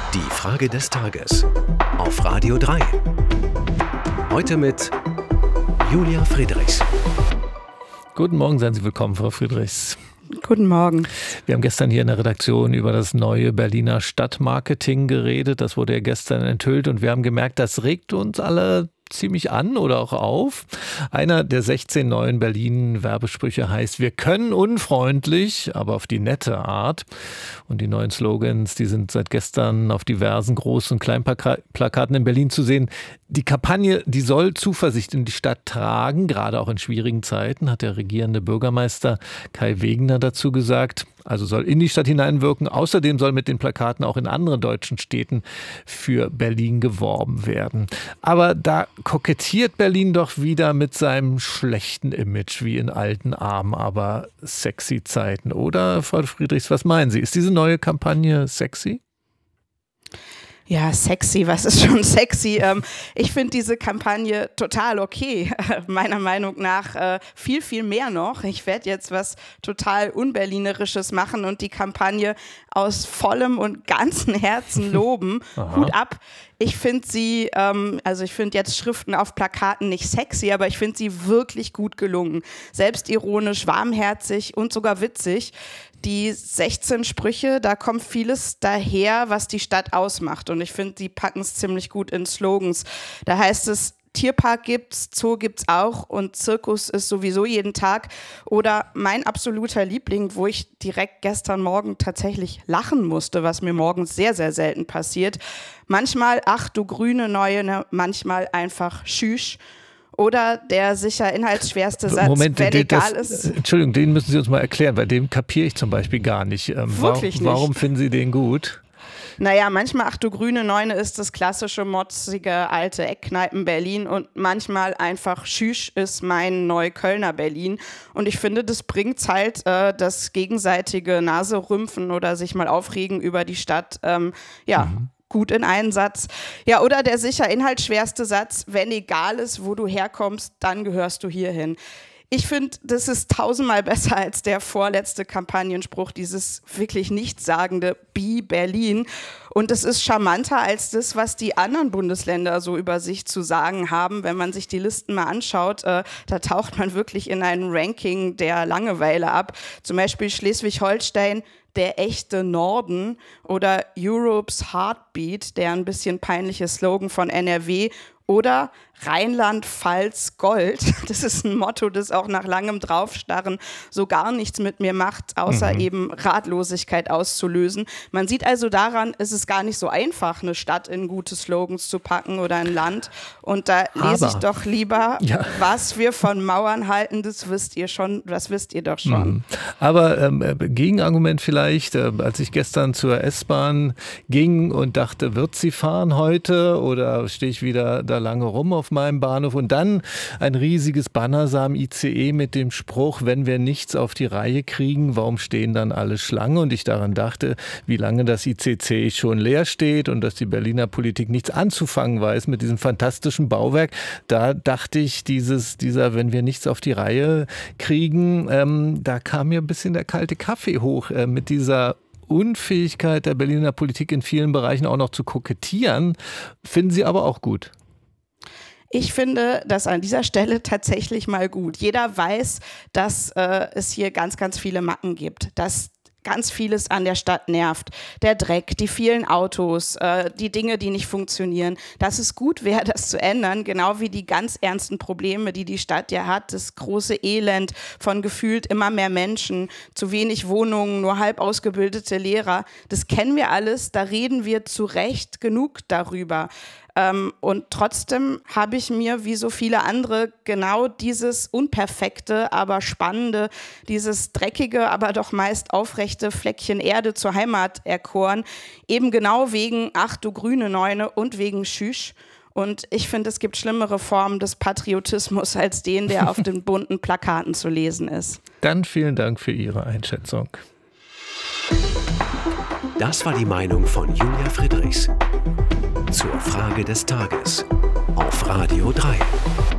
Die Frage des Tages auf Radio 3. Heute mit Julia Friedrichs. Guten Morgen, seien Sie willkommen, Frau Friedrichs. Guten Morgen. Wir haben gestern hier in der Redaktion über das neue Berliner Stadtmarketing geredet. Das wurde ja gestern enthüllt und wir haben gemerkt, das regt uns alle ziemlich an oder auch auf. Einer der 16 neuen Berlin-Werbesprüche heißt: Wir können unfreundlich, aber auf die nette Art. Und die neuen Slogans, die sind seit gestern auf diversen Groß- und Kleinplakaten in Berlin zu sehen. Die Kampagne, die soll Zuversicht in die Stadt tragen, gerade auch in schwierigen Zeiten, hat der regierende Bürgermeister Kai Wegener dazu gesagt. Also soll in die Stadt hineinwirken. Außerdem soll mit den Plakaten auch in anderen deutschen Städten für Berlin geworben werden. Aber da kokettiert Berlin doch wieder mit seinem schlechten Image wie in alten, armen, aber sexy Zeiten. Oder, Frau Friedrichs, was meinen Sie? Ist diese neue Kampagne sexy? Ja, sexy, was ist schon sexy? Ich finde diese Kampagne total okay, meiner Meinung nach viel, viel mehr noch. Ich werde jetzt was total Unberlinerisches machen und die Kampagne aus vollem und ganzem Herzen loben. Hut ab. Ich finde sie, ich finde jetzt Schriften auf Plakaten nicht sexy, aber ich finde sie wirklich gut gelungen. Selbstironisch, warmherzig und sogar witzig. Die 16 Sprüche, da kommt vieles daher, was die Stadt ausmacht. Und ich finde, die packen es ziemlich gut in Slogans. Da heißt es: Tierpark gibt's, Zoo gibt's auch und Zirkus ist sowieso jeden Tag. Oder mein absoluter Liebling, wo ich direkt gestern Morgen tatsächlich lachen musste, was mir morgens sehr, sehr selten passiert. Manchmal, ach du grüne Neune, manchmal einfach schüsch. Oder der sicher inhaltsschwerste Satz, Moment, wenn egal ist. Entschuldigung, den müssen Sie uns mal erklären, bei dem kapiere ich zum Beispiel gar nicht. Wirklich nicht. Warum finden Sie den gut? Naja, manchmal, ach du grüne Neune, ist das klassische, motzige, alte Eckkneipen Berlin und manchmal einfach schüsch ist mein Neuköllner Berlin. Und ich finde, das bringt halt das gegenseitige Naserümpfen oder sich mal aufregen über die Stadt, gut in einen Satz. Ja, oder der sicher inhaltsschwerste Satz: Wenn egal ist, wo du herkommst, dann gehörst du hierhin. Ich finde, das ist tausendmal besser als der vorletzte Kampagnenspruch, dieses wirklich nichtssagende Be Berlin. Und es ist charmanter als das, was die anderen Bundesländer so über sich zu sagen haben. Wenn man sich die Listen mal anschaut, da taucht man wirklich in ein Ranking der Langeweile ab. Zum Beispiel Schleswig-Holstein, der echte Norden, oder Europe's Heartbeat, der ein bisschen peinliche Slogan von NRW, oder Rheinland-Pfalz Gold. Das ist ein Motto, das auch nach langem Draufstarren so gar nichts mit mir macht, außer eben Ratlosigkeit auszulösen. Man sieht also daran, es ist gar nicht so einfach, eine Stadt in gute Slogans zu packen oder ein Land. Und da lese ich doch lieber, was wir von Mauern halten, das wisst ihr doch schon. Aber Gegenargument vielleicht, als ich gestern zur S-Bahn ging und dachte, wird sie fahren heute oder stehe ich wieder da lange rum auf meinem Bahnhof, und dann ein riesiges Banner sah am ICE mit dem Spruch: Wenn wir nichts auf die Reihe kriegen, warum stehen dann alle Schlange? Und ich daran dachte, wie lange das ICC schon leer steht und dass die Berliner Politik nichts anzufangen weiß mit diesem fantastischen Bauwerk. Da dachte ich, wenn wir nichts auf die Reihe kriegen, da kam mir ein bisschen der kalte Kaffee hoch mit dieser Unfähigkeit der Berliner Politik in vielen Bereichen auch noch zu kokettieren. Finden Sie aber auch gut? Ich finde das an dieser Stelle tatsächlich mal gut. Jeder weiß, dass es hier ganz, ganz viele Macken gibt, dass ganz vieles an der Stadt nervt. Der Dreck, die vielen Autos, die Dinge, die nicht funktionieren. Dass es gut wäre, das zu ändern, genau wie die ganz ernsten Probleme, die die Stadt ja hat. Das große Elend von gefühlt immer mehr Menschen, zu wenig Wohnungen, nur halb ausgebildete Lehrer. Das kennen wir alles, da reden wir zu Recht genug darüber. Und trotzdem habe ich mir, wie so viele andere, genau dieses unperfekte, aber spannende, dieses dreckige, aber doch meist aufrechte Fleckchen Erde zur Heimat erkoren. Eben genau wegen ach du grüne Neune und wegen Schüsch. Und ich finde, es gibt schlimmere Formen des Patriotismus als den, der auf den bunten Plakaten zu lesen ist. Dann vielen Dank für Ihre Einschätzung. Das war die Meinung von Julia Friedrichs zur Frage des Tages auf Radio 3.